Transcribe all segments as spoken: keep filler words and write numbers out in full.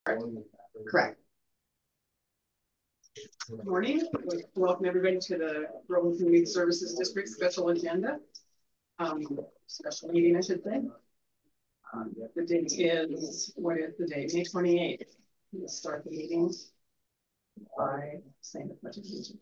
Correct. Good morning. Welcome everybody to the Groveland Community Services District special agenda. Um, special meeting, I should say. Um, the date is, what is the date? May twenty-eighth. We'll start the meeting by saying the pledge of allegiance.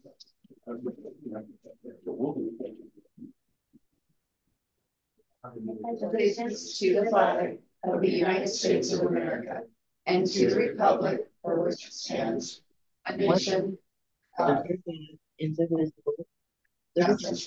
Allegiance to the flag of the United States of America and to the republic for which it stands, a nation uh, indivisible. Let's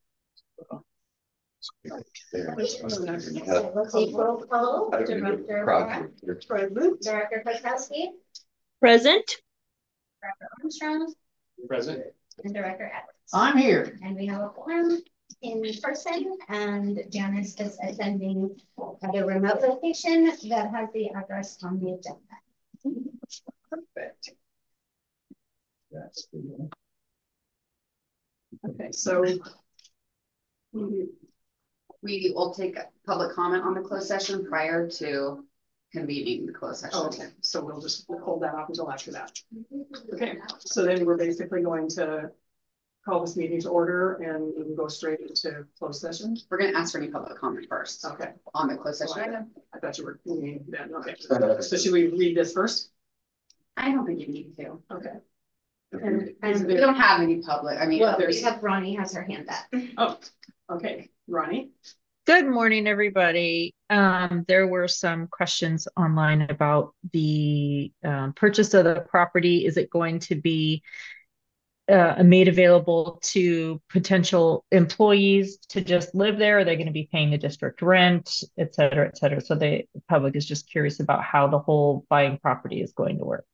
take roll call. Director Present. Director Kwiatkowski. Present. Director Armstrong. Present. And Director Edwards. I'm here. And we have a forum in person, and Janice is attending at a remote location that has the address on the agenda. Perfect. That's good. Okay, so we will take public comment on the closed session prior to convening the closed session. oh, okay, so we'll just hold that off until after that. Okay, so then we're basically going to call this meeting to order and we can go straight into closed session. We're going to ask for any public comment first. Okay. On the closed session well, item. I thought you were meaning then. Okay. So should we read this first? I don't think you need to. Okay. And, and we don't have any public. I mean, well, we have Ronnie has her hand up. Oh, okay. Ronnie. Good morning, everybody. Um, there were some questions online about the um, purchase of the property. Is it going to be uh, made available to potential employees to just live there? Are they going to be paying the district rent, et cetera, et cetera? So the public is just curious about how the whole buying property is going to work.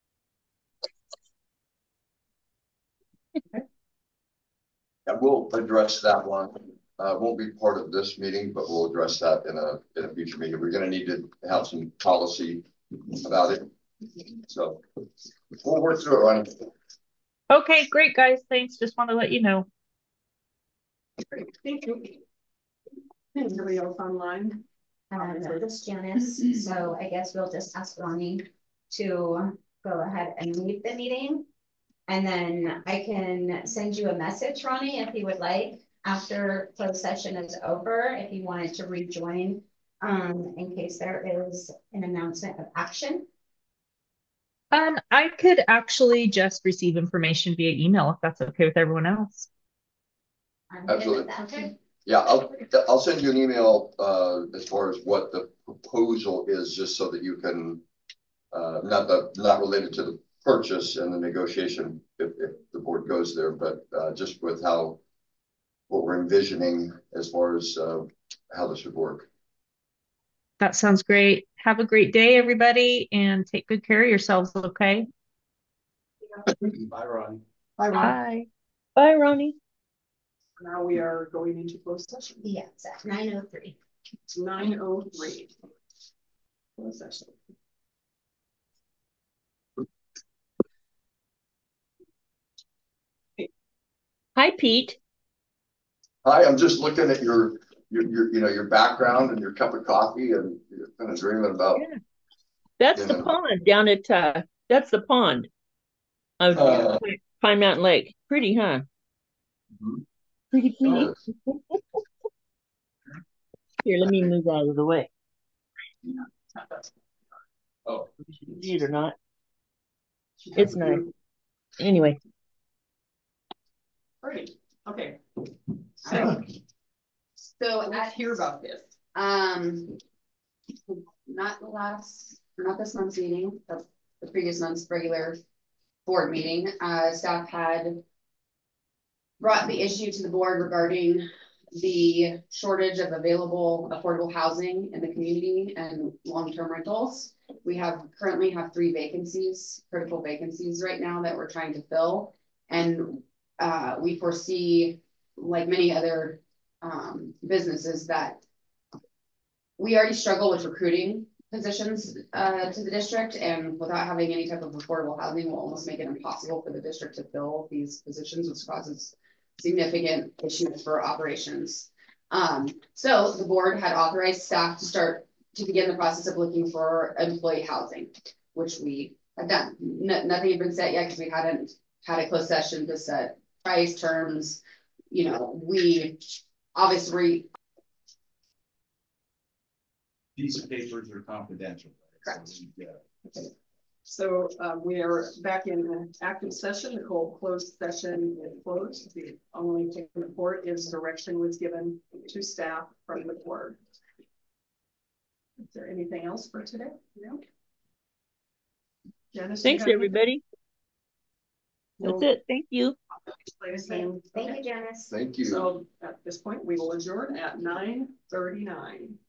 Okay. And we'll address that one. Uh, won't be part of this meeting, but we'll address that in a in a future meeting. We're going to need to have some policy about it. So we'll work through it, Ronnie. Okay, great, guys. Thanks. Just want to let you know. Great. Thank you. Anybody else online? Um, this is Janice. So I guess we'll just ask Ronnie to go ahead and leave the meeting. And then I can send you a message, Ronnie, if you would like, after closed session is over, if you wanted to rejoin, um, in case there is an announcement of action. Um, I could actually just receive information via email if that's okay with everyone else. I'm Absolutely. Okay. Yeah, I'll I'll send you an email uh, as far as what the proposal is, just so that you can uh, not the not related to the purchase and the negotiation if, if the board goes there, but uh, just with how what we're envisioning as far as uh, how this would work. That sounds great. Have a great day, everybody, and take good care of yourselves, okay? Bye, Ron. Bye, Ron. Bye. Bye, Ronnie. Now we are going into closed session. Yes, at nine oh three. It's nine oh three. Closed session. Hi, Pete. Hi, I'm just looking at your, your, your, you know, your background and your cup of coffee, and you're kind of dreaming about. Yeah. That's the know. pond down at, uh, that's the pond of Uh, Pine Mountain Lake. Pretty, huh? Mhm. Pretty, pretty. Yes. Here, let me move out of the way. Oh, See it or not? It's nice. Anyway. Great. Okay. So, So let's hear about this. Um, not the last, not this month's meeting, but the previous month's regular board meeting. Uh, staff had brought the issue to the board regarding the shortage of available affordable housing in the community and long-term rentals. We have currently have three vacancies, critical vacancies right now that we're trying to fill. And uh, we foresee, like many other um, businesses, that we already struggle with recruiting positions uh, to the district, and without having any type of affordable housing will almost make it impossible for the district to fill these positions, which causes significant issues for operations. Um, so the board had authorized staff to start to begin the process of looking for employee housing. which we had done. No, nothing had been set yet because we hadn't had a closed session to set price terms. You know, we obviously. These papers are confidential. Correct. So we, uh, So um, we are back in active session. The whole closed session is closed. The only thing to report is direction was given to staff from the board. Is there anything else for today? No. Janice, do you Thanks, have anything? everybody. That's No. it. Thank you. Same. Thank you, Janice. Thank you. So at this point, we will adjourn at nine thirty-nine.